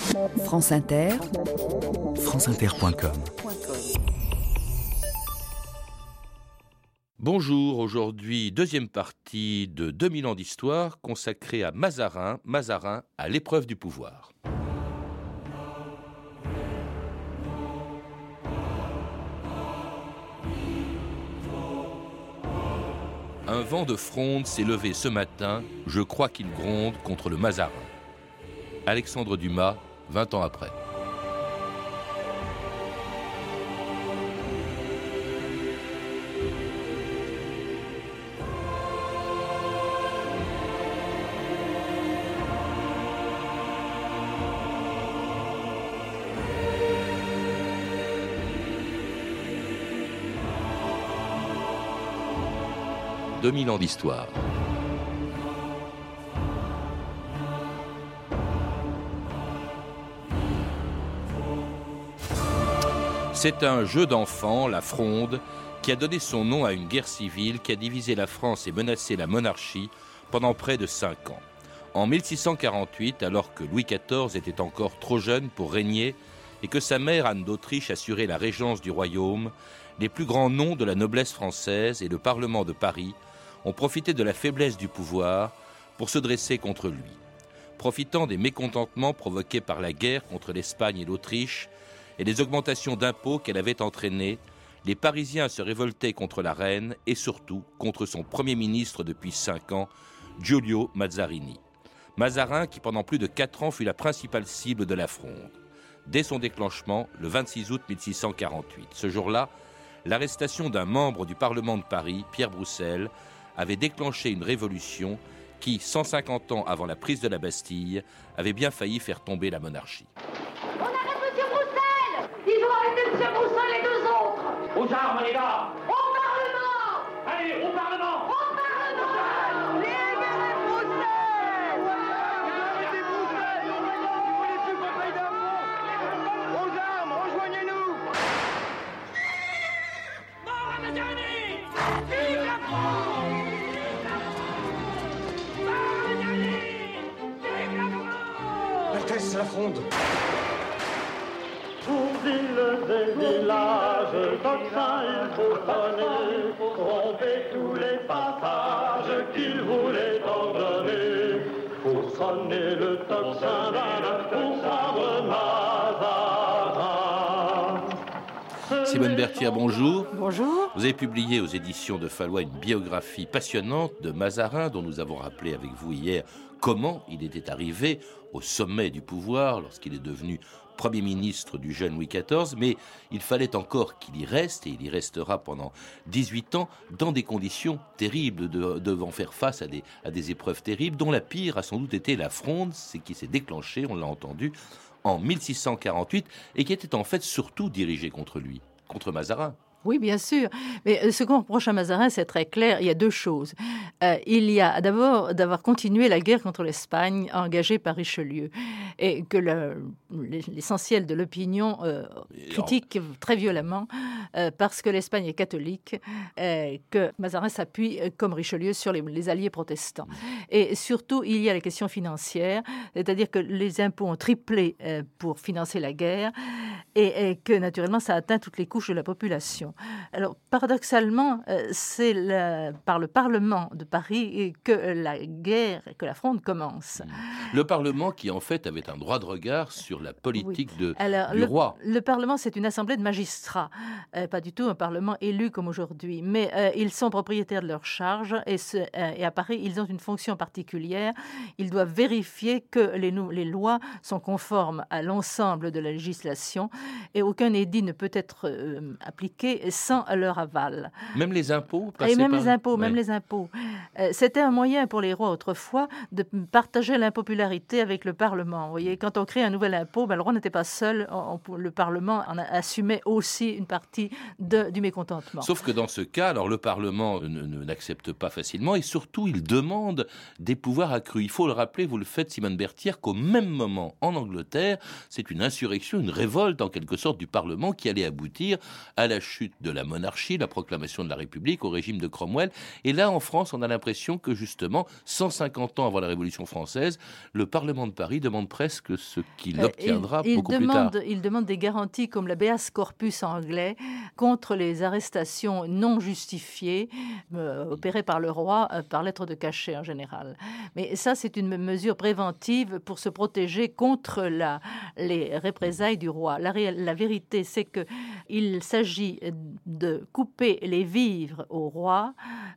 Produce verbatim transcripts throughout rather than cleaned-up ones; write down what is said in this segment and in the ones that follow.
France Inter, franceinter point com. Bonjour, aujourd'hui deuxième partie de deux mille ans d'histoire consacrée à Mazarin, Mazarin à l'épreuve du pouvoir. Un vent de fronde s'est levé ce matin, je crois qu'il gronde contre le Mazarin. Alexandre Dumas, vingt ans après. deux mille ans d'histoire. C'est un jeu d'enfant, la Fronde, qui a donné son nom à une guerre civile qui a divisé la France et menacé la monarchie pendant près de cinq ans. En mille six cent quarante-huit, alors que Louis quatorze était encore trop jeune pour régner et que sa mère Anne d'Autriche assurait la régence du royaume, les plus grands noms de la noblesse française et le Parlement de Paris ont profité de la faiblesse du pouvoir pour se dresser contre lui. Profitant des mécontentements provoqués par la guerre contre l'Espagne et l'Autriche et les augmentations d'impôts qu'elle avait entraînées, les Parisiens se révoltaient contre la reine et surtout contre son Premier ministre depuis cinq ans, Giulio Mazarini. Mazarin qui pendant plus de quatre ans fut la principale cible de la Fronde. Dès son déclenchement, le vingt-six août mille six cent quarante-huit. Ce jour-là, l'arrestation d'un membre du Parlement de Paris, Pierre Broussel, avait déclenché une révolution qui, cent cinquante ans avant la prise de la Bastille, avait bien failli faire tomber la monarchie. On arrête M. Broussel! Ils ont arrêté M. Broussel et deux autres! Aux armes, les gars! Au Parlement! Allez, au Parlement! Au Parlement! Libérez Broussel! Arrêtez Broussel! Vous voulez plus qu'on paye d'impôts! Aux armes, rejoignez-nous! Mort à Mazarini! Vive la France! Altesse, la Fronde! Pour villes et villages, tocsin il faut sonner, tromper tous les passages qu'il voulait en donner. Pour sonner le tocsin d'un pour prendre Mazarin. Simone Berthier, bonjour. Bonjour. Vous avez publié aux éditions de Fallois une biographie passionnante de Mazarin dont nous avons rappelé avec vous hier comment il était arrivé au sommet du pouvoir lorsqu'il est devenu Premier ministre du jeune Louis quatorze, mais il fallait encore qu'il y reste, et il y restera pendant dix-huit ans, dans des conditions terribles, de, devant faire face à des, à des épreuves terribles, dont la pire a sans doute été la Fronde, c'est qui s'est déclenchée, on l'a entendu, en mille six cent quarante-huit, et qui était en fait surtout dirigée contre lui, contre Mazarin. Oui, bien sûr. Mais ce qu'on reproche à Mazarin, c'est très clair. Il y a deux choses. Euh, il y a d'abord d'avoir continué la guerre contre l'Espagne engagée par Richelieu et que le, l'essentiel de l'opinion euh, critique très violemment euh, parce que l'Espagne est catholique, euh, que Mazarin s'appuie comme Richelieu sur les, les alliés protestants. Et surtout, il y a la question financière, c'est-à-dire que les impôts ont triplé euh, pour financer la guerre et, et que naturellement, ça atteint toutes les couches de la population. Alors, paradoxalement, euh, c'est le, par le Parlement de Paris que la guerre, que la Fronde commence. Le Parlement qui, en fait, avait un droit de regard sur la politique oui. de, Alors, du le, roi. Le Parlement, c'est une assemblée de magistrats, euh, pas du tout un Parlement élu comme aujourd'hui, mais euh, ils sont propriétaires de leurs charges et, ce, euh, et à Paris, ils ont une fonction particulière. Ils doivent vérifier que les, les lois sont conformes à l'ensemble de la législation et aucun édit ne peut être euh, appliqué sans leur aval. Même les impôts Et même par... les impôts, ouais. même les impôts. Euh, c'était un moyen pour les rois autrefois de partager l'impopularité avec le Parlement. Vous voyez, quand on crée un nouvel impôt, ben, le roi n'était pas seul. On, on, le Parlement en assumait aussi une partie de, du mécontentement. Sauf que dans ce cas, alors le Parlement ne, ne, n'accepte pas facilement et surtout il demande des pouvoirs accrus. Il faut le rappeler, vous le faites Simone Berthier, qu'au même moment en Angleterre, c'est une insurrection, une révolte en quelque sorte du Parlement qui allait aboutir à la chute chute de la monarchie, la proclamation de la République au régime de Cromwell. Et là, en France, on a l'impression que justement, cent cinquante ans avant la Révolution française, le Parlement de Paris demande presque ce qu'il obtiendra il, il beaucoup demande, plus tard. Il demande des garanties comme l'habeas corpus anglais contre les arrestations non justifiées euh, opérées par le roi euh, par lettre de cachet en général. Mais ça, c'est une mesure préventive pour se protéger contre la, les représailles du roi. La, la vérité, c'est qu'il s'agit de couper les vivres au roi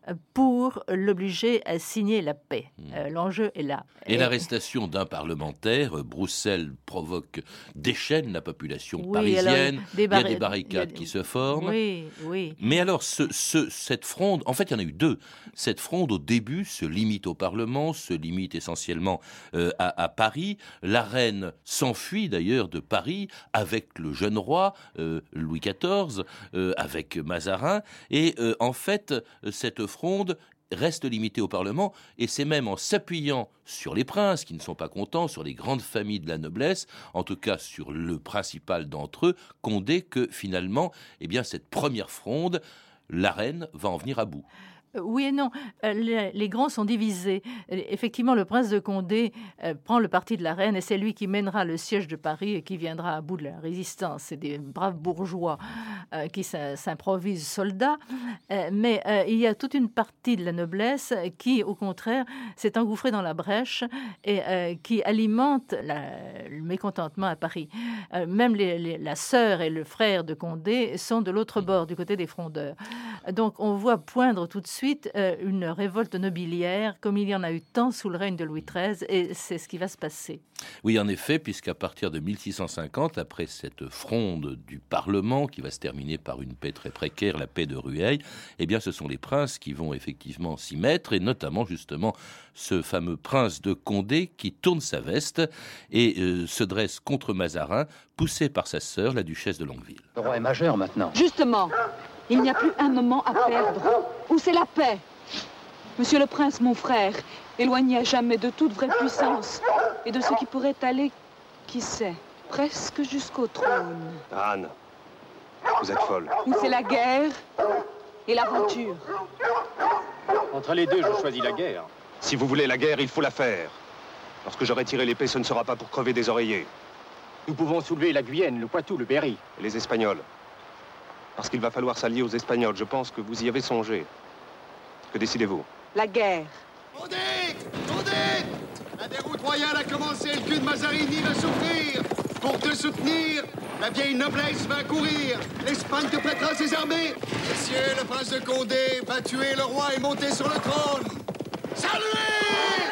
pour l'obliger à signer la paix. Euh, l'enjeu est là. Et, Et l'arrestation d'un parlementaire, Broussel provoque, déchaîne la population oui, parisienne. Alors, des bar... Il y a des barricades a... qui se forment. Oui, oui. Mais alors, ce, ce, cette fronde, en fait, il y en a eu deux. Cette fronde, au début, se limite au Parlement, se limite essentiellement euh, à, à Paris. La reine s'enfuit d'ailleurs de Paris avec le jeune roi, euh, Louis quatorze, euh, avec Mazarin. Et euh, en fait, cette fronde reste limitée au Parlement, et c'est même en s'appuyant sur les princes qui ne sont pas contents, sur les grandes familles de la noblesse, en tout cas sur le principal d'entre eux, Condé, que finalement, eh bien, cette première fronde, la reine va en venir à bout. Oui et non. Les, les grands sont divisés. Effectivement, le prince de Condé euh, prend le parti de la reine et c'est lui qui mènera le siège de Paris et qui viendra à bout de la résistance. C'est des braves bourgeois euh, qui s'improvisent soldats. Euh, mais euh, il y a toute une partie de la noblesse qui, au contraire, s'est engouffrée dans la brèche et euh, qui alimente la, le mécontentement à Paris. Euh, même les, les, la sœur et le frère de Condé sont de l'autre bord, du côté des frondeurs. Donc on voit poindre tout de suite une révolte nobiliaire, comme il y en a eu tant sous le règne de Louis treize, et c'est ce qui va se passer. Oui, en effet, puisqu'à partir de mille six cent cinquante, après cette fronde du Parlement, qui va se terminer par une paix très précaire, la paix de Rueil, eh bien, ce sont les princes qui vont effectivement s'y mettre, et notamment, justement, ce fameux prince de Condé qui tourne sa veste et euh, se dresse contre Mazarin, poussé par sa sœur, la duchesse de Longueville. Le roi est majeur maintenant. Justement, il n'y a plus un moment à perdre. Où c'est la paix? Monsieur le prince, mon frère, éloigné à jamais de toute vraie puissance et de ce qui pourrait aller, qui sait, presque jusqu'au trône. Anne, vous êtes folle. Où c'est la guerre et l'aventure. Entre les deux, je choisis la guerre. Si vous voulez la guerre, il faut la faire. Lorsque j'aurai tiré l'épée, ce ne sera pas pour crever des oreillers. Nous pouvons soulever la Guyenne, le Poitou, le Berry. Et les Espagnols. Parce qu'il va falloir s'allier aux Espagnols. Je pense que vous y avez songé. Que décidez-vous? La guerre. Condé! Condé! La déroute royale a commencé, le cul de Mazarini va souffrir. Pour te soutenir, la vieille noblesse va courir. L'Espagne te prêtera ses armées. Messieurs, le prince de Condé va tuer le roi et monter sur le trône. Saluez!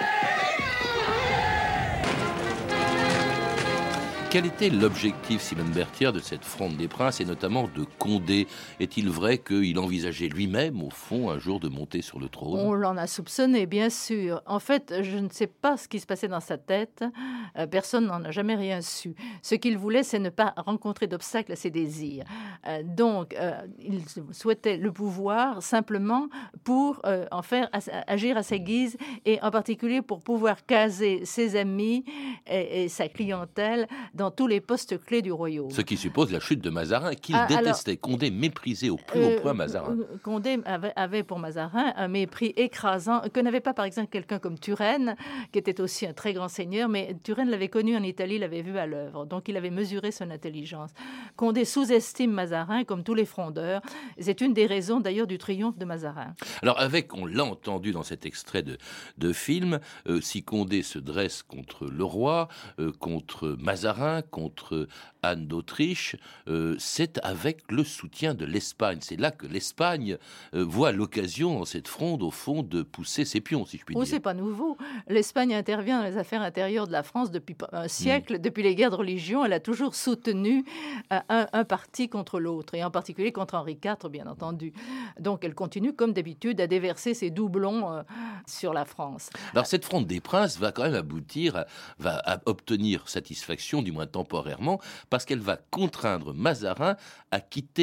Quel était l'objectif, Simone Berthier, de cette fronde des princes, et notamment de Condé? Est-il vrai qu'il envisageait lui-même, au fond, un jour de monter sur le trône? On l'en a soupçonné, bien sûr. En fait, je ne sais pas ce qui se passait dans sa tête. Euh, personne n'en a jamais rien su. Ce qu'il voulait, c'est ne pas rencontrer d'obstacles à ses désirs. Euh, donc, euh, il souhaitait le pouvoir simplement pour euh, en faire agir à sa guise, et en particulier pour pouvoir caser ses amis et, et sa clientèle dans tous les postes clés du royaume. Ce qui suppose la chute de Mazarin, qu'il ah, détestait. Alors, Condé méprisait au plus euh, haut point Mazarin. Condé avait, avait pour Mazarin un mépris écrasant, que n'avait pas par exemple quelqu'un comme Turenne, qui était aussi un très grand seigneur, mais Turenne l'avait connu en Italie, l'avait vu à l'œuvre, donc il avait mesuré son intelligence. Condé sous-estime Mazarin, comme tous les frondeurs. C'est une des raisons d'ailleurs du triomphe de Mazarin. Alors avec, on l'a entendu dans cet extrait de, de film, euh, si Condé se dresse contre le roi, euh, contre Mazarin, contre Anne d'Autriche, euh, c'est avec le soutien de l'Espagne. C'est là que l'Espagne euh, voit l'occasion dans cette fronde, au fond, de pousser ses pions, si je puis oh, dire. C'est pas nouveau. L'Espagne intervient dans les affaires intérieures de la France depuis un siècle. Mmh. Depuis les guerres de religion, elle a toujours soutenu euh, un, un parti contre l'autre, et en particulier contre Henri quatre, bien entendu. Donc elle continue, comme d'habitude, à déverser ses doublons euh, sur la France. Alors cette fronde des princes va quand même aboutir, à, va à obtenir satisfaction, du moins temporairement, parce qu'elle va contraindre Mazarin à quitter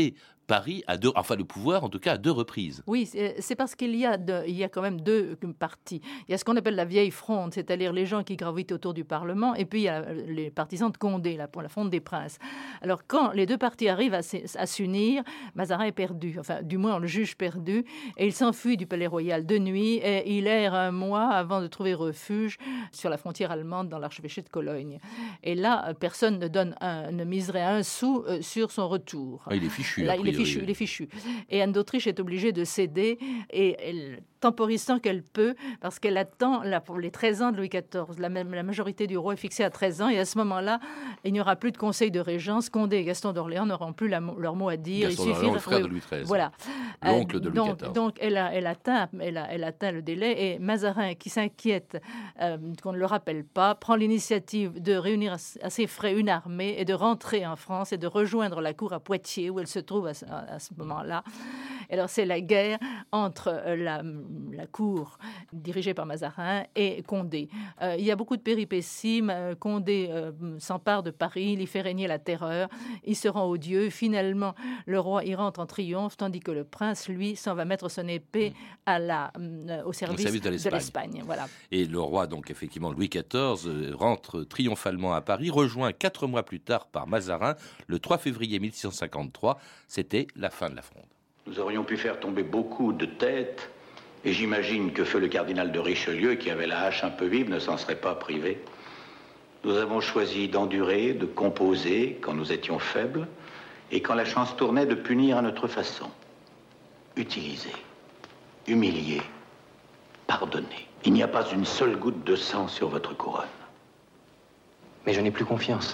Paris à deux, enfin le pouvoir en tout cas à deux reprises. Oui, c'est, c'est parce qu'il y a, de, il y a quand même deux partis. Il y a ce qu'on appelle la vieille fronde, c'est-à-dire les gens qui gravitent autour du Parlement, et puis il y a les partisans de Condé, la, la fronde des princes. Alors quand les deux partis arrivent à, à s'unir, Mazarin est perdu, enfin du moins on le juge perdu, et il s'enfuit du Palais Royal de nuit, et il erre un mois avant de trouver refuge sur la frontière allemande dans l'archevêché de Cologne. Et là, personne ne donne un, ne miserait un sou sur son retour. Ah, il est fichu. Là, il est fichu, il est fichu. Et Anne d'Autriche est obligée de céder, et elle, temporise tant qu'elle peut, parce qu'elle attend là, pour les treize ans de Louis quatorze. La, la majorité du roi est fixée à treize ans, et à ce moment-là, il n'y aura plus de conseil de régence. Condé et Gaston d'Orléans n'auront plus la, leur mot à dire. Gaston il suffit d'Orléans, de... le frère de Louis treize. Voilà. L'oncle de Louis donc, quatorze. Donc, elle, a, elle, atteint, elle, a, elle atteint le délai, et Mazarin, qui s'inquiète euh, qu'on ne le rappelle pas, prend l'initiative de réunir à ses frais une armée et de rentrer en France et de rejoindre la cour à Poitiers, où elle se trouve à, à, à ce moment-là. Et alors, c'est la guerre entre euh, la, la cour dirigée par Mazarin et Condé. Euh, il y a beaucoup de péripéties. Condé euh, s'empare de Paris, il y fait régner la terreur, il se rend odieux. Finalement, le roi y rentre en triomphe, tandis que le prince, lui, s'en va mettre son épée à la, euh, au service, au service de l'Espagne. De l'Espagne, voilà. Et le roi, donc effectivement Louis quatorze, rentre triomphalement à Paris, rejoint quatre mois plus tard par Mazarin, le trois février mille six cent cinquante-trois. C'était la fin de la Fronde. Nous aurions pu faire tomber beaucoup de têtes, et j'imagine que feu le cardinal de Richelieu, qui avait la hache un peu vive, ne s'en serait pas privé. Nous avons choisi d'endurer, de composer quand nous étions faibles, et quand la chance tournait, de punir à notre façon. Utiliser, humilier, pardonner. Il n'y a pas une seule goutte de sang sur votre couronne. Mais je n'ai plus confiance.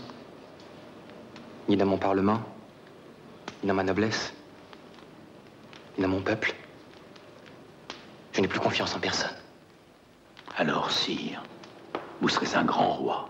Ni dans mon Parlement, ni dans ma noblesse, ni dans mon peuple. Je n'ai plus confiance en personne. Alors, sire, vous serez un grand roi.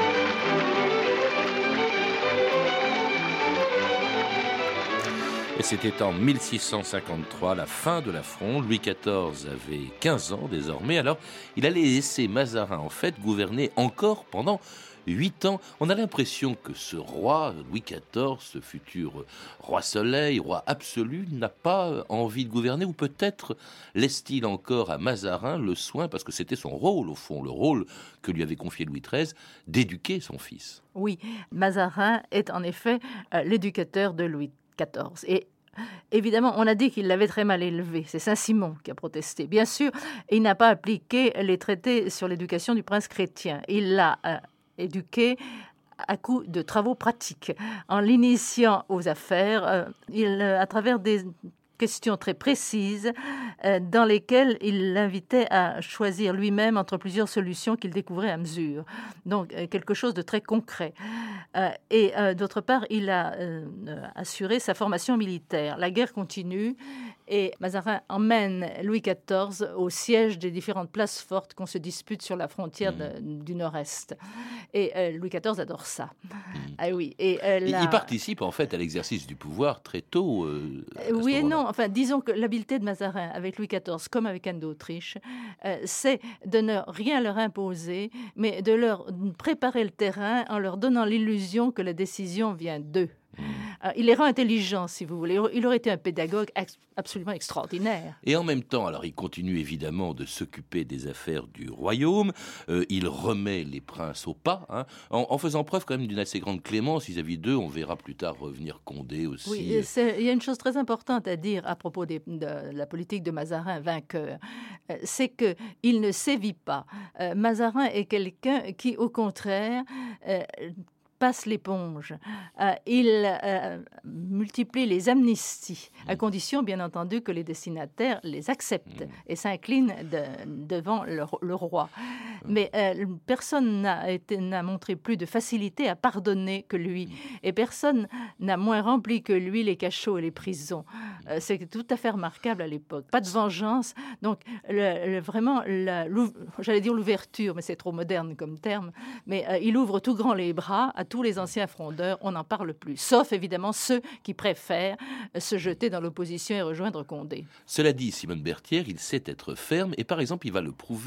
Et c'était en mille six cent cinquante-trois, la fin de la Fronde. Louis quatorze avait quinze ans désormais. Alors, il allait laisser Mazarin, en fait, gouverner encore pendant huit ans. On a l'impression que ce roi, Louis quatorze, ce futur roi soleil, roi absolu, n'a pas envie de gouverner, ou peut-être laisse-t-il encore à Mazarin le soin, parce que c'était son rôle, au fond, le rôle que lui avait confié Louis treize, d'éduquer son fils. Oui, Mazarin est en effet euh, l'éducateur de Louis quatorze. Et évidemment, on a dit qu'il l'avait très mal élevé. C'est Saint-Simon qui a protesté. Bien sûr, il n'a pas appliqué les traités sur l'éducation du prince chrétien. Il l'a euh, éduqué à coup de travaux pratiques, en l'initiant aux affaires, euh, il, euh, à travers des questions très précises euh, dans lesquelles il l'invitait à choisir lui-même entre plusieurs solutions qu'il découvrait à mesure. Donc, euh, quelque chose de très concret. Euh, et euh, d'autre part, il a euh, assuré sa formation militaire. La guerre continue et Mazarin emmène Louis quatorze au siège des différentes places fortes qu'on se dispute sur la frontière de, du Nord-Est. Et euh, Louis quatorze adore ça. Mmh. Ah oui. Et, euh, la... Il participe en fait à l'exercice du pouvoir très tôt. Euh, oui et non. Enfin, disons que l'habileté de Mazarin avec Louis quatorze, comme avec Anne d'Autriche, euh, c'est de ne rien leur imposer, mais de leur préparer le terrain en leur donnant l'illusion que la décision vient d'eux. Euh, il les rend intelligents, si vous voulez. Il aurait été un pédagogue ex- absolument extraordinaire. Et en même temps, alors il continue évidemment de s'occuper des affaires du royaume. Euh, il remet les princes au pas, hein, en, en faisant preuve quand même d'une assez grande clémence vis-à-vis d'eux. On verra plus tard revenir Condé aussi. Oui, c'est, il y a une chose très importante à dire à propos des, de la politique de Mazarin vainqueur. Euh, c'est qu'il ne sévit pas. Euh, Mazarin est quelqu'un qui, au contraire, euh, passe l'éponge. Euh, il euh, multiplie les amnisties, à condition, bien entendu, que les destinataires les acceptent mmh. et s'inclinent de, devant le, le roi. Mais euh, personne n'a, été, n'a montré plus de facilité à pardonner que lui. Et personne n'a moins rempli que lui les cachots et les prisons. Euh, c'est tout à fait remarquable à l'époque. Pas de vengeance. Donc, le, le, vraiment, la, j'allais dire l'ouverture, mais c'est trop moderne comme terme. Mais euh, il ouvre tout grand les bras à tous les anciens frondeurs, on n'en parle plus. Sauf, évidemment, ceux qui préfèrent se jeter dans l'opposition et rejoindre Condé. Cela dit, Simone Berthière, il sait être ferme et, par exemple, il va le prouver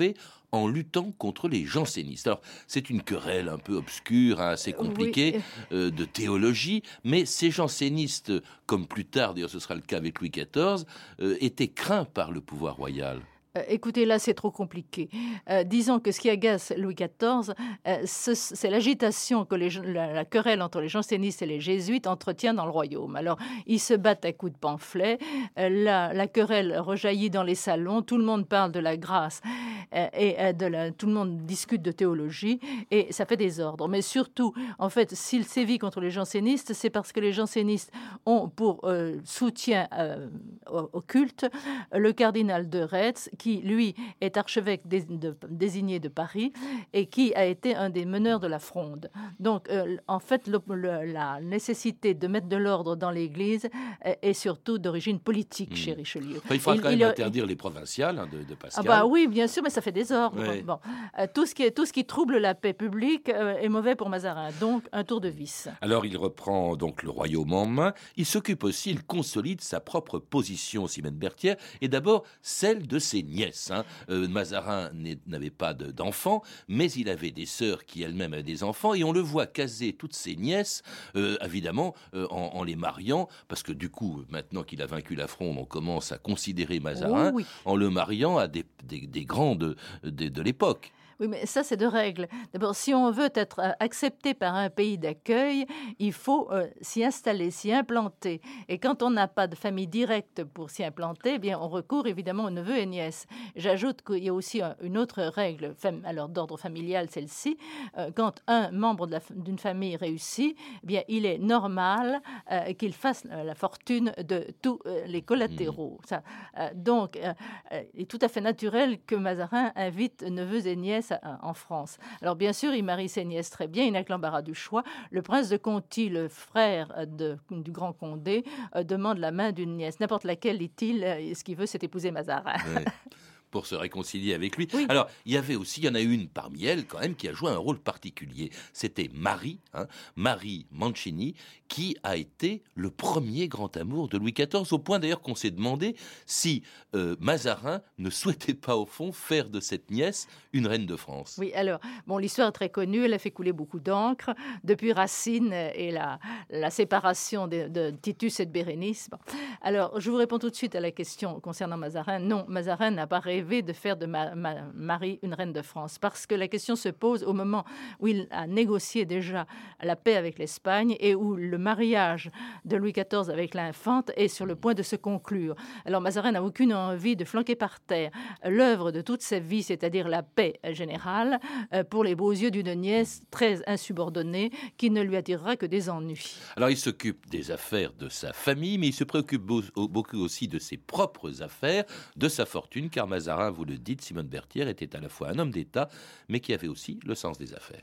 en luttant contre les jansénistes. Alors, c'est une querelle un peu obscure, hein, assez compliquée, oui. euh, de théologie, mais ces jansénistes, comme plus tard, d'ailleurs ce sera le cas avec Louis quatorze, euh, étaient craints par le pouvoir royal. Euh, écoutez, là, c'est trop compliqué. Euh, disons que ce qui agace Louis quatorze, euh, ce, c'est l'agitation que les, la, la querelle entre les jansénistes et les jésuites entretient dans le royaume. Alors, ils se battent à coups de pamphlets, euh, la, la querelle rejaillit dans les salons, tout le monde parle de la grâce euh, et euh, de la, tout le monde discute de théologie et ça fait désordre. Mais surtout, en fait, s'il sévit contre les jansénistes, c'est parce que les jansénistes ont pour euh, soutien euh, au, au culte le cardinal de Retz, qui, lui, est archevêque dé, de, désigné de Paris et qui a été un des meneurs de la Fronde. Donc, euh, en fait, le, le, la nécessité de mettre de l'ordre dans l'Église est, est surtout d'origine politique mmh. chez Richelieu. Enfin, il faudra il, quand même il, interdire il... les provinciales hein, de, de Pascal. Ah bah oui, bien sûr, mais ça fait désordre. Ouais. Bon, euh, tout, ce qui est, tout ce qui trouble la paix publique euh, est mauvais pour Mazarin. Donc, un tour de vis. Alors, il reprend donc le royaume en main. Il s'occupe aussi, il consolide sa propre position, Simonne Berthier, et d'abord celle de ses nièce. Hein. Euh, Mazarin n'avait pas de, d'enfants, mais il avait des sœurs qui elles-mêmes avaient des enfants, et on le voit caser toutes ses nièces, euh, évidemment, euh, en, en les mariant, parce que du coup, maintenant qu'il a vaincu la Fronde, on commence à considérer Mazarin, oh, oui. en le mariant à des, des, des grands de, de, de l'époque. Oui, mais ça, c'est de règle. D'abord, si on veut être accepté par un pays d'accueil, il faut euh, s'y installer, s'y implanter. Et quand on n'a pas de famille directe pour s'y implanter, eh bien, on recourt évidemment aux neveux et nièces. J'ajoute qu'il y a aussi une autre règle, alors d'ordre familial, celle-ci. Euh, quand un membre de la, d'une famille réussit, eh bien, il est normal euh, qu'il fasse la fortune de tous euh, les collatéraux. Mmh. Ça, euh, donc, euh, il est tout à fait naturel que Mazarin invite neveux et nièces en France. Alors bien sûr, il marie ses nièces très bien, il n'a que l'embarras du choix. Le prince de Conti, le frère de, du grand Condé, euh, demande la main d'une nièce. N'importe laquelle, dit-il, euh, ce qu'il veut, c'est épouser Mazarin. Ouais. Pour se réconcilier avec lui. Oui. Alors, il y avait aussi, il y en a une parmi elles quand même qui a joué un rôle particulier. C'était Marie, hein, Marie Mancini, qui a été le premier grand amour de Louis quatorze, au point d'ailleurs qu'on s'est demandé si euh, Mazarin ne souhaitait pas au fond faire de cette nièce une reine de France. Oui, alors, bon, l'histoire est très connue, elle a fait couler beaucoup d'encre, depuis Racine et la, la séparation de, de Titus et de Bérénice. Bon. Alors, je vous réponds tout de suite à la question concernant Mazarin. Non, Mazarin n'a pas rêvé de faire de ma, ma, Marie une reine de France, parce que la question se pose au moment où il a négocié déjà la paix avec l'Espagne et où le mariage de Louis quatorze avec l'infante est sur le point de se conclure. Alors Mazarin n'a aucune envie de flanquer par terre l'œuvre de toute sa vie, c'est-à-dire la paix générale, pour les beaux yeux d'une nièce très insubordonnée qui ne lui attirera que des ennuis. Alors il s'occupe des affaires de sa famille, mais il se préoccupe beaucoup aussi de ses propres affaires, de sa fortune, car Mazarin, vous le dites, Simonne Berthier était à la fois un homme d'État, mais qui avait aussi le sens des affaires.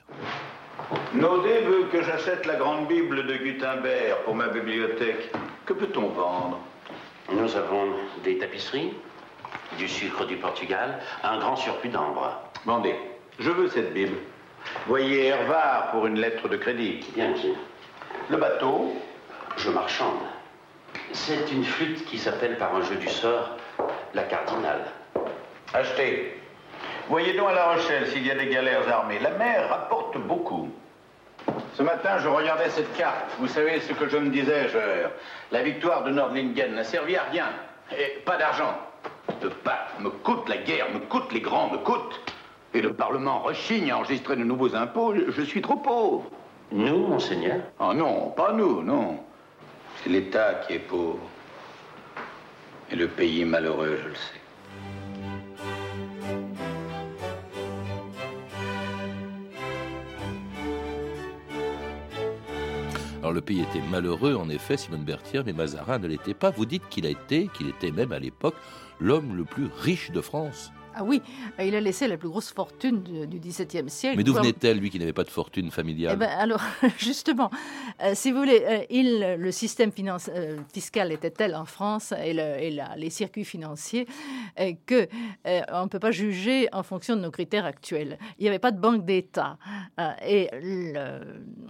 Naudet veut que j'achète la grande Bible de Gutenberg pour ma bibliothèque. Que peut-on vendre? Nous avons des tapisseries, du sucre du Portugal, un grand surplus d'ambre. Vendez, je veux cette Bible. Voyez Hervard pour une lettre de crédit. Bien, monsieur. Le bateau? Je marchande. C'est une flûte qui s'appelle par un jeu du sort la cardinale. Achetez. Voyez donc à La Rochelle s'il y a des galères armées. La mer rapporte beaucoup. Ce matin, je regardais cette carte. Vous savez ce que je me disais, je... La victoire de Nordlingen n'a servi à rien. Et pas d'argent. Le pape me coûte, la guerre me coûte, les grands me coûtent. Et le Parlement rechigne à enregistrer de nouveaux impôts. Je, je suis trop pauvre. Nous, monseigneur? Oh non, pas nous, non. C'est l'État qui est pauvre. Et le pays malheureux, je le sais. Alors le pays était malheureux, en effet, Simonne Berthier, mais Mazarin ne l'était pas. Vous dites qu'il a été, qu'il était même à l'époque, l'homme le plus riche de France. Ah oui, il a laissé la plus grosse fortune du, du XVIIe siècle. Mais d'où venait-elle, lui, qui n'avait pas de fortune familiale? Eh ben, alors, justement, euh, si vous voulez, euh, il, le système finance, euh, fiscal était tel en France et, le, et la, les circuits financiers euh, qu'on euh, ne peut pas juger en fonction de nos critères actuels. Il n'y avait pas de banque d'État. Euh, et le,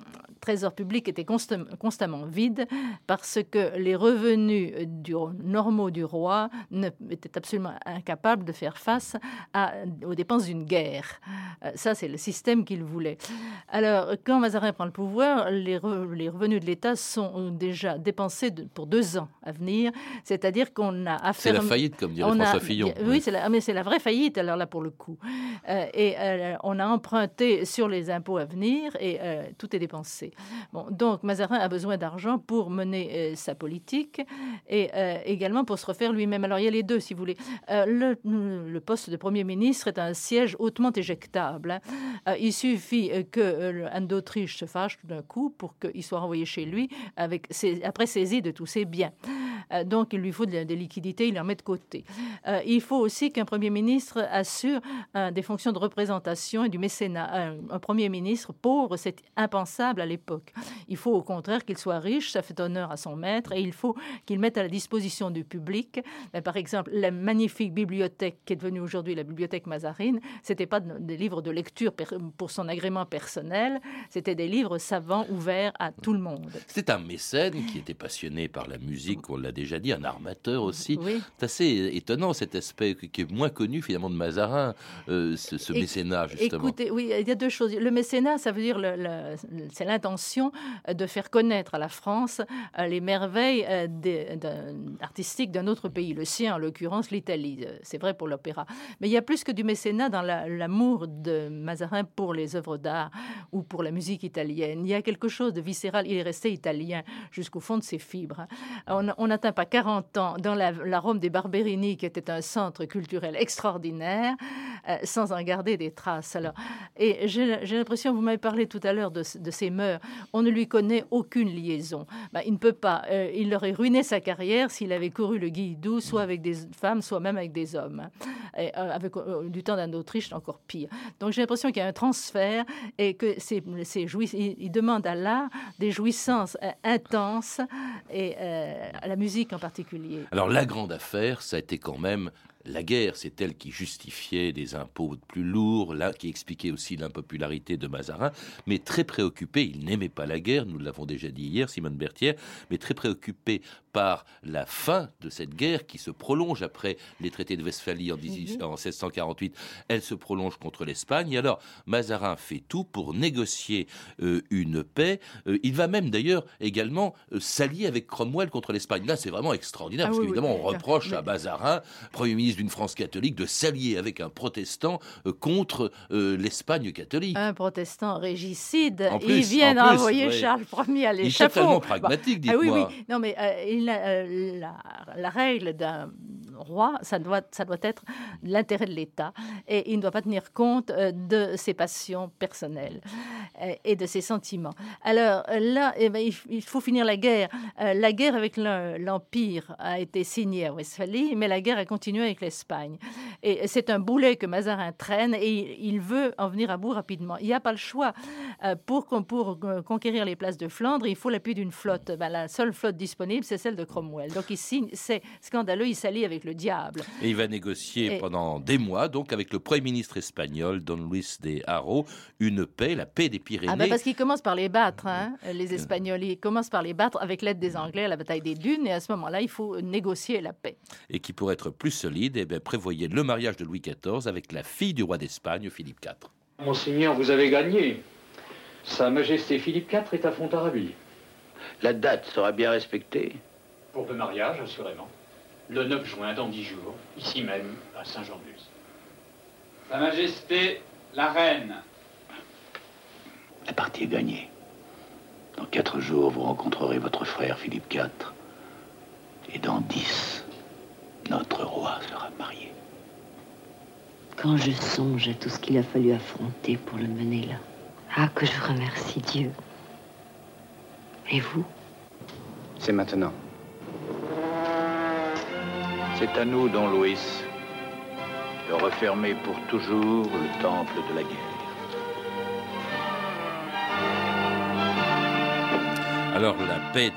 trésor public était constam- constamment vide parce que les revenus du, normaux du roi ne, étaient absolument incapables de faire face à, aux dépenses d'une guerre. Euh, ça, c'est le système qu'il voulait. Alors, quand Mazarin prend le pouvoir, les, re, les revenus de l'État sont déjà dépensés de, pour deux ans à venir, c'est-à-dire qu'on a affaire... C'est la faillite, comme dirait François a, Fillon. Oui, oui. C'est la, mais c'est la vraie faillite, alors là, pour le coup. Euh, et euh, on a emprunté sur les impôts à venir et euh, tout est dépensé. Bon, donc, Mazarin a besoin d'argent pour mener euh, sa politique et euh, également pour se refaire lui-même. Alors, il y a les deux, si vous voulez. Euh, le, le poste de Premier ministre est un siège hautement éjectable. Hein. Euh, il suffit que euh, Anne d'Autriche se fâche tout d'un coup pour qu'il soit renvoyé chez lui avec ses, après saisi de tous ses biens. Euh, donc, il lui faut des liquidités, il en met de côté. Euh, il faut aussi qu'un Premier ministre assure euh, des fonctions de représentation et du mécénat. Un, un Premier ministre pauvre, c'est impensable à l'époque. Il faut au contraire qu'il soit riche, ça fait honneur à son maître, et il faut qu'il mette à la disposition du public, ben, par exemple, la magnifique bibliothèque qui est devenue aujourd'hui la bibliothèque Mazarine, c'était pas des livres de lecture pour son agrément personnel, c'était des livres savants ouverts à tout le monde. C'était un mécène qui était passionné par la musique, on l'a déjà dit, un armateur aussi. Oui. C'est assez étonnant cet aspect qui est moins connu finalement de Mazarin, euh, ce, ce mécénat justement. Écoutez, oui, il y a deux choses. Le mécénat, ça veut dire le, le, c'est l'intention de faire connaître à la France les merveilles des, de, artistiques d'un autre pays, le sien en l'occurrence l'Italie. C'est vrai pour l'opéra. Mais il y a plus que du mécénat dans la, l'amour de Mazarin pour les œuvres d'art ou pour la musique italienne. Il y a quelque chose de viscéral. Il est resté italien jusqu'au fond de ses fibres. On n'atteint pas quarante ans dans la, la Rome des Barberini, qui était un centre culturel extraordinaire, euh, sans en garder des traces. Alors, et j'ai, j'ai l'impression, vous m'avez parlé tout à l'heure de, de ses mœurs, on ne lui connaît aucune liaison. Ben, il ne peut pas. Euh, il aurait ruiné sa carrière s'il avait couru le guilledou, soit avec des femmes, soit même avec des hommes. Et, euh, avec euh, du temps d'Anne d'Autriche, c'est encore pire. Donc j'ai l'impression qu'il y a un transfert et que c'est, c'est jouiss... il, il demande à l'art des jouissances euh, intenses et euh, à la musique en particulier. Alors la grande affaire, ça a été quand même la guerre. C'est elle qui justifiait des impôts plus lourds, là, qui expliquait aussi l'impopularité de Mazarin, mais très préoccupé, il n'aimait pas la guerre, nous l'avons déjà dit hier, Simone Berthier, mais très préoccupé par la fin de cette guerre qui se prolonge après les traités de Westphalie en, dix-huit, en seize cent quarante-huit. Elle se prolonge contre l'Espagne. Et alors, Mazarin fait tout pour négocier euh, une paix. Euh, il va même d'ailleurs également euh, s'allier avec Cromwell contre l'Espagne. Là, c'est vraiment extraordinaire, ah, parce oui, qu'évidemment, oui, on reproche mais... à Mazarin, Premier ministre d'une France catholique, de s'allier avec un protestant euh, contre euh, l'Espagne catholique. Un protestant régicide. En plus, il vient en d'envoyer plus, Charles Ier à l'échafaud. Il est totalement pragmatique, bah, dites-moi. Ah, oui, oui. Non, mais euh, il, euh, la, la règle d'un roi, ça doit, ça doit être l'intérêt de l'État. Et il ne doit pas tenir compte euh, de ses passions personnelles euh, et de ses sentiments. Alors là, eh ben, il, il faut finir la guerre. Euh, la guerre avec l'Empire a été signée à Westphalie, mais la guerre a continué avec l'Espagne. Et c'est un boulet que Mazarin traîne et il veut en venir à bout rapidement. Il n'y a pas le choix. Euh, pour, pour conquérir les places de Flandre, il faut l'appui d'une flotte. Ben, la seule flotte disponible, c'est celle de Cromwell. Donc il signe, c'est scandaleux, il s'allie avec le diable. Et il va négocier et... pendant des mois, donc avec le Premier ministre espagnol, Don Luis de Haro, une paix, la paix des Pyrénées. Ah ben parce qu'ils commencent par les battre, hein, les Espagnols. Ils commencent par les battre avec l'aide des Anglais à la bataille des Dunes. Et à ce moment-là, il faut négocier la paix. Et qui, pour être plus solide, eh bien, prévoyait le mariage de Louis quatorze avec la fille du roi d'Espagne, Philippe quatre. Monseigneur, vous avez gagné. Sa Majesté Philippe quatre est à Fontarabie. La date sera bien respectée. Pour le mariage, assurément. Le neuf juin, dans dix jours, ici même, à Saint-Jean-de-Luz. Sa Majesté, la Reine. La partie est gagnée. Dans quatre jours, vous rencontrerez votre frère Philippe quatre. Et dans dix, notre roi sera marié. Quand je songe à tout ce qu'il a fallu affronter pour le mener là, ah, que je remercie Dieu. Et vous? C'est maintenant. C'est à nous, Don Luis, de refermer pour toujours le temple de la guerre. Alors la paix des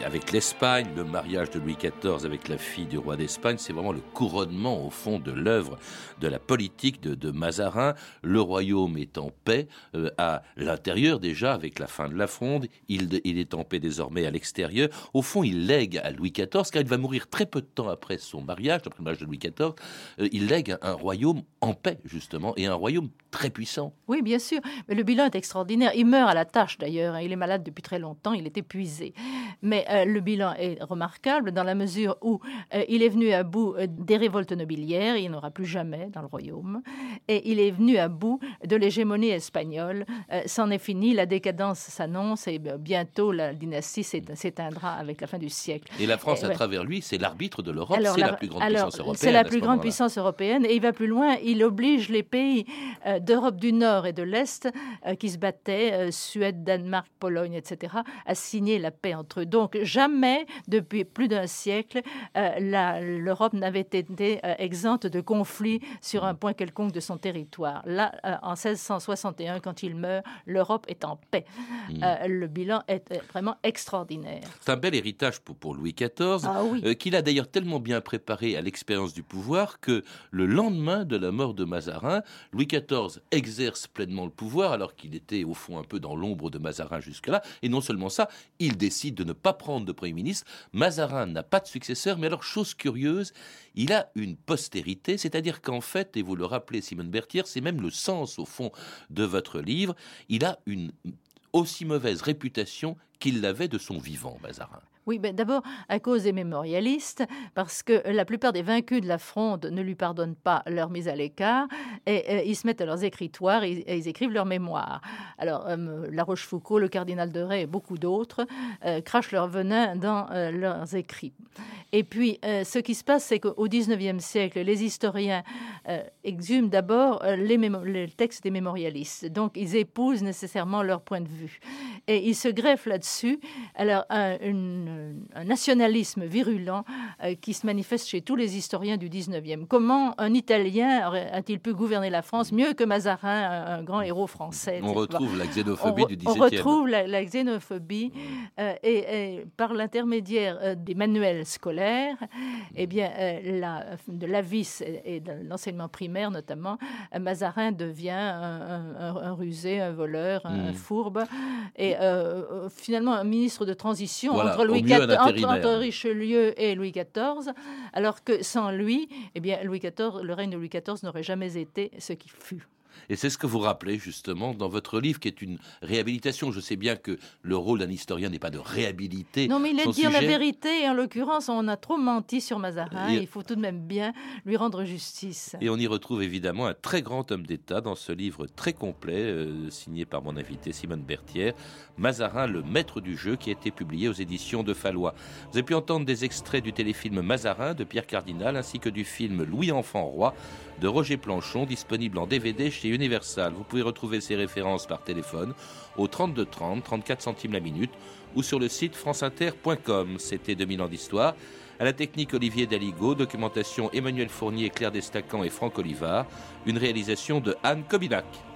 avec l'Espagne, le mariage de Louis quatorze avec la fille du roi d'Espagne, c'est vraiment le couronnement au fond de l'œuvre de la politique de, de Mazarin. Le royaume est en paix euh, à l'intérieur déjà avec la fin de la Fronde, il, il est en paix désormais à l'extérieur. Au fond, il lègue à Louis quatorze, car il va mourir très peu de temps après son mariage, après le mariage de Louis quatorze, euh, il lègue un, un royaume en paix justement, et un royaume très puissant. Oui, bien sûr, mais le bilan est extraordinaire. Il meurt à la tâche d'ailleurs, il est malade depuis très longtemps, il est épuisé. Mais euh, le bilan est remarquable dans la mesure où euh, il est venu à bout euh, des révoltes nobiliaires, il n'y en aura plus jamais dans le royaume, et il est venu à bout de l'hégémonie espagnole. Euh, c'en est fini, la décadence s'annonce et euh, bientôt la dynastie s'éteindra avec la fin du siècle. Et la France, et, à ouais. travers lui, c'est l'arbitre de l'Europe, alors, c'est la, la plus grande alors, puissance européenne. C'est la plus grande puissance européenne, et il va plus loin, il oblige les pays euh, d'Europe du Nord et de l'Est euh, qui se battaient, euh, Suède, Danemark, Pologne, et cetera, à signer la paix entre eux. Donc jamais, depuis plus d'un siècle, euh, la, l'Europe n'avait été euh, exempte de conflits sur un point quelconque de son territoire. Là, euh, en seize cent soixante et un, quand il meurt, l'Europe est en paix. Mmh. Euh, le bilan est vraiment extraordinaire. C'est un bel héritage pour, pour Louis quatorze, ah, oui. euh, qu'il a d'ailleurs tellement bien préparé à l'expérience du pouvoir que le lendemain de la mort de Mazarin, Louis quatorze exerce pleinement le pouvoir, alors qu'il était au fond un peu dans l'ombre de Mazarin jusque-là. Et non seulement ça, il décide de ne pas prendre de Premier ministre. Mazarin n'a pas de successeur, mais alors, chose curieuse, il a une postérité, c'est-à-dire qu'en fait, et vous le rappelez, Simone Berthière, c'est même le sens, au fond, de votre livre, il a une aussi mauvaise réputation qu'il l'avait de son vivant, Mazarin. Oui, ben d'abord à cause des mémorialistes, parce que la plupart des vaincus de la Fronde ne lui pardonnent pas leur mise à l'écart, et, et ils se mettent à leurs écritoires et, et ils écrivent leurs mémoires. Alors, euh, La Rochefoucauld, le cardinal de Rais et beaucoup d'autres euh, crachent leur venin dans euh, leurs écrits. Et puis, euh, ce qui se passe, c'est qu'au dix-neuvième siècle, les historiens euh, exhument d'abord euh, les, mémo- les textes des mémorialistes. Donc, ils épousent nécessairement leur point de vue. Et ils se greffent là-dessus. Alors, un, une, un nationalisme virulent euh, qui se manifeste chez tous les historiens du dix-neuvième. Comment un Italien aurait, a-t-il pu gouverner la France mieux que Mazarin, un, un grand héros français? On retrouve la xénophobie on, du dix-septième. On retrouve la, la xénophobie euh, et, et par l'intermédiaire euh, des manuels scolaires, eh bien, euh, la, de l'avis et de l'enseignement primaire notamment, euh, Mazarin devient un, un, un rusé, un voleur, un, mmh. un fourbe, et euh, finalement un ministre de transition voilà, entre, Louis quatorze, entre, entre Richelieu et Louis quatorze, alors que sans lui, eh bien, Louis quatorze, le règne de Louis quatorze n'aurait jamais été ce qu'il fut. Et c'est ce que vous rappelez justement dans votre livre, qui est une réhabilitation. Je sais bien que le rôle d'un historien n'est pas de réhabiliter. Non, mais il est de dire sujet. la vérité. Et en l'occurrence, on a trop menti sur Mazarin. Et... il faut tout de même bien lui rendre justice. Et on y retrouve évidemment un très grand homme d'État dans ce livre très complet, euh, signé par mon invité Simone Berthière, Mazarin, le maître du jeu, qui a été publié aux éditions de Fallois. Vous avez pu entendre des extraits du téléfilm Mazarin de Pierre Cardinal, ainsi que du film Louis Enfant Roi de Roger Planchon, disponible en D V D chez Universal. Vous pouvez retrouver ces références par téléphone au trente-deux trente, trente-quatre centimes la minute, ou sur le site france inter point com. C'était deux mille ans d'histoire. À la technique, Olivier Daligo, documentation Emmanuel Fournier, Claire Destacan et Franck Olivard, une réalisation de Anne Kobilac.